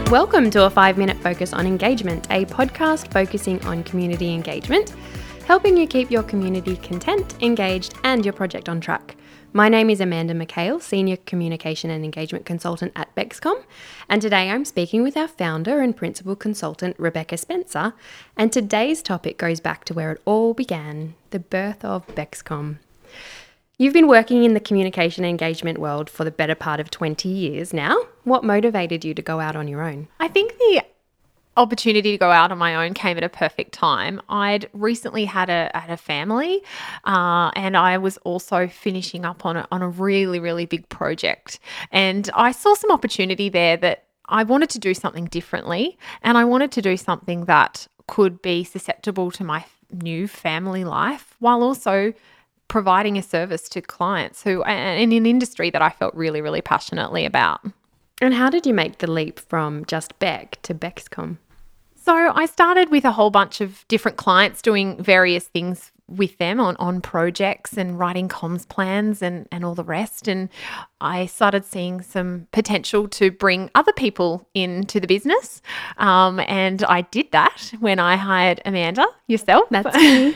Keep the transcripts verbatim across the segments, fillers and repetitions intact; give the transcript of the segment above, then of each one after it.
Welcome to a five-minute focus on engagement, a podcast focusing on community engagement, helping you keep your community content, engaged, and your project on track. My name is Amanda McHale, Senior Communication and Engagement Consultant at BEXCOM, and today I'm speaking with our founder and Principal Consultant, Rebecca Spencer, and today's topic goes back to where it all began, the birth of BEXCOM. You've been working in the communication and engagement world for the better part of twenty years now. What motivated you to go out on your own? I think the opportunity to go out on my own came at a perfect time. I'd recently had a had a family, uh, and I was also finishing up on a, on a really, really big project. And I saw some opportunity there that I wanted to do something differently, and I wanted to do something that could be susceptible to my new family life while also providing a service to clients who in an industry that I felt really, really passionately about. And how did you make the leap from just Beck to BEXCOM? So I started with a whole bunch of different clients doing various things with them on, on projects and writing comms plans and, and all the rest. And I started seeing some potential to bring other people into the business. Um, and I did that when I hired Amanda, yourself. That's me.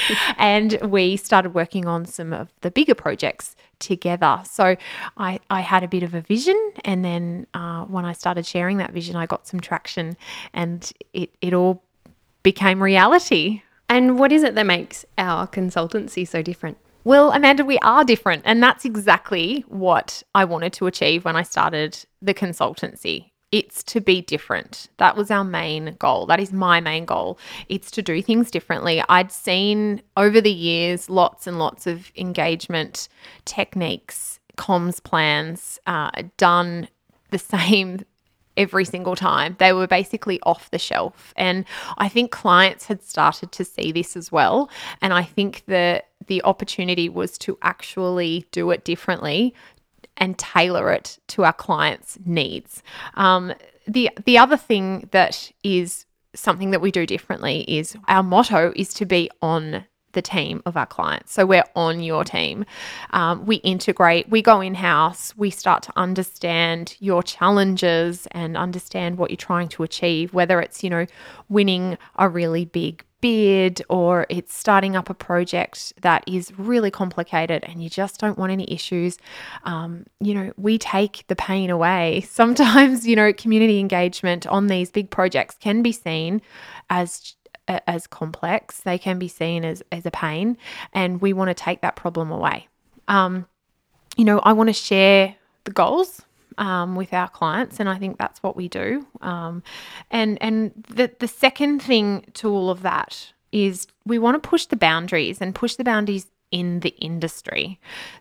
And we started working on some of the bigger projects together. So I, I had a bit of a vision, and then uh, when I started sharing that vision, I got some traction, and it, it all became reality. And what is it that makes our consultancy so different? Well, Amanda, we are different, and that's exactly what I wanted to achieve when I started the consultancy. It's to be different. That was our main goal. That is my main goal. It's to do things differently. I'd seen over the years lots and lots of engagement techniques, comms plans, uh, done the same every single time. They were basically off the shelf. And I think clients had started to see this as well. And I think the the opportunity was to actually do it differently and tailor it to our clients' needs. Um, the the other thing that is something that we do differently is our motto is to be on the team of our clients. So we're on your team. Um, we integrate, we go in-house, we start to understand your challenges and understand what you're trying to achieve, whether it's, you know, winning a really big bid or it's starting up a project that is really complicated and you just don't want any issues. Um, you know, we take the pain away. Sometimes, you know, community engagement on these big projects can be seen as as complex. They can be seen as, as a pain, and we want to take that problem away. Um, you know, I want to share the goals um, with our clients, and I think that's what we do. Um, and and the, the second thing to all of that is we want to push the boundaries and push the boundaries in the industry.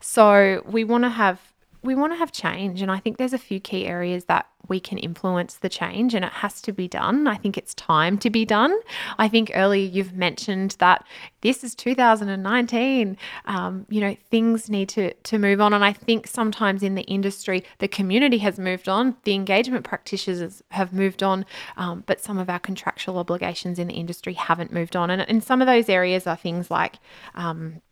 So we want to have we want to have change, and I think there's a few key areas that we can influence the change, and it has to be done. I think it's time to be done. I think earlier you've mentioned that this is two thousand nineteen. Um, you know, things need to to move on, and I think sometimes in the industry, the community has moved on, the engagement practitioners have moved on, um, but some of our contractual obligations in the industry haven't moved on. And in some of those areas are things like um,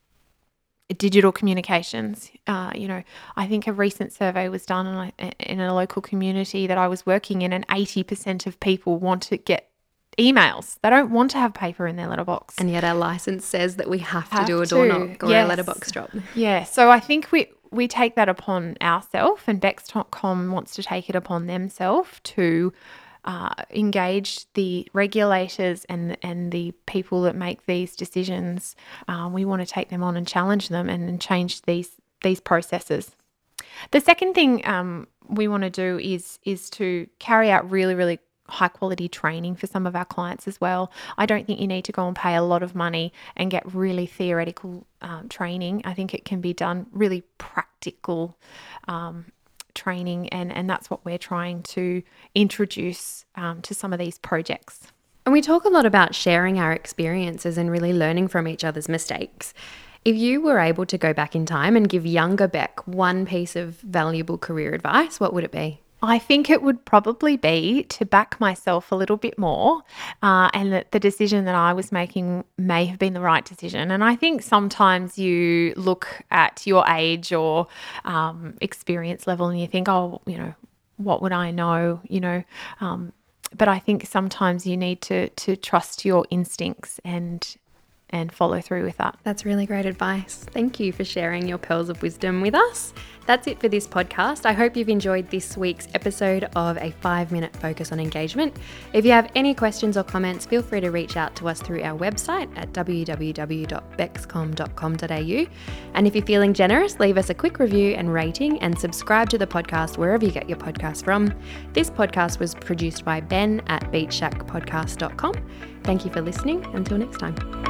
digital communications. Uh, you know, I think a recent survey was done in a, in a local community that I was working in, and eighty percent of people want to get emails. They don't want to have paper in their letterbox. And yet our license says that we have, Have to do a to. door knock or Yes. a letterbox drop. Yeah, so I think we we take that upon ourselves, and Bex dot com wants to take it upon themselves to Uh, engage the regulators and and the people that make these decisions. Uh, we want to take them on and challenge them and, and change these these processes. The second thing um, we want to do is is to carry out really really high quality training for some of our clients as well. I don't think you need to go and pay a lot of money and get really theoretical um, training. I think it can be done really practical um, training, and, and that's what we're trying to introduce um, to some of these projects. And we talk a lot about sharing our experiences and really learning from each other's mistakes. If you were able to go back in time and give younger Beck one piece of valuable career advice, what would it be? I think it would probably be to back myself a little bit more, uh, and that the decision that I was making may have been the right decision. And I think sometimes you look at your age or um, experience level and you think, oh, you know, what would I know, you know? Um, but I think sometimes you need to to trust your instincts and and follow through with that. That's really great advice. Thank you for sharing your pearls of wisdom with us. That's it for this podcast. I hope you've enjoyed this week's episode of A five minute Focus on Engagement. If you have any questions or comments, feel free to reach out to us through our website at w w w dot bexcom dot com dot a u. And if you're feeling generous, leave us a quick review and rating and subscribe to the podcast wherever you get your podcast from. This podcast was produced by Ben at beach shack podcast dot com. Thank you for listening. Until next time.